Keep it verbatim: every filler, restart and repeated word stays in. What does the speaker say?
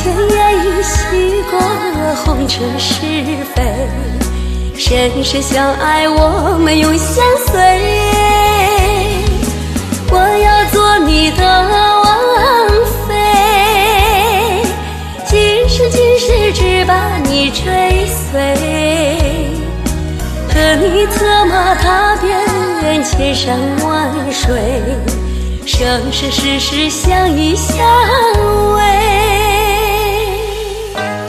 千言已洗过红尘是非，深深相爱我们永相随。我要做你的王妃，今生今世只把你追随，和你策马踏遍千山万水，生生世世相依相偎。